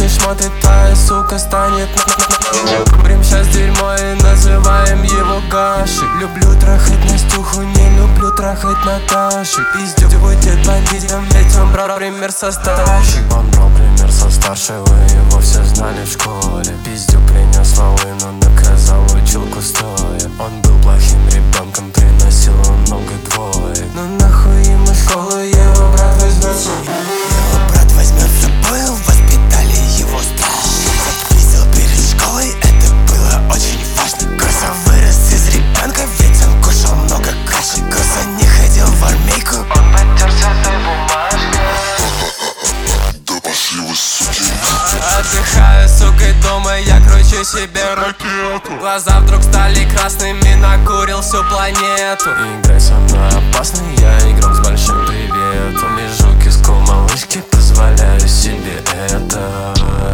модный шмот, и твоя сука станет Курим сейчас дерьмо и называем его Гаши. Люблю трахать Настюху, не люблю трахать Наташи. Пиздюк будет бандитом, ведь он брал пример со старших. Он брал пример со старшей, вы его все знали в школе. Пиздюк принес валы, но наказал училку стоя. Он был плохим ребенком, приносил он много двоек. Ну нахуй ему школу, его брат возьмет Его брат возьмет с собой, воспитали его страшно. Записал перед школой, это было очень важно. Коса вырос из ребенка, ведь он кушал много каши. Коса не ходил в армейку, он потерся этой бумажкой. да пошли вы, суки. Отдыхаю, сукой, дома, я кручу себе ракету. Глаза вдруг стали красными, накурил всю планету. Играй со мной опасно, я игрок с большим приветом. Лежу киску малышки, позволяю себе это.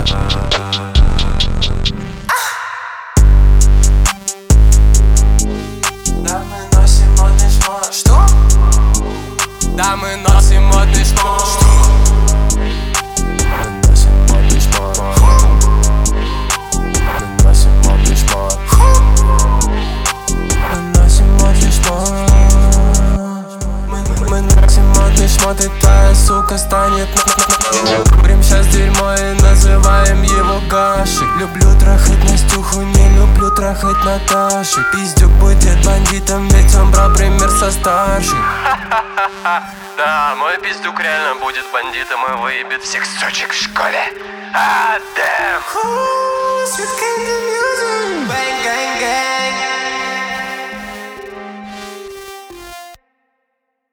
Да, мы носим модный шмот. Что? Да, мы носим модный шмот. Что? Шмот, и твоя сука станет Курим сейчас дерьмо и называем его Гаши. Люблю трахать Настюху, не люблю трахать Наташи. Пиздюк будет бандитом, ведь он брал пример со старших. Да, мой пиздюк реально будет бандитом и выебет всех сучек в школе. Дэм.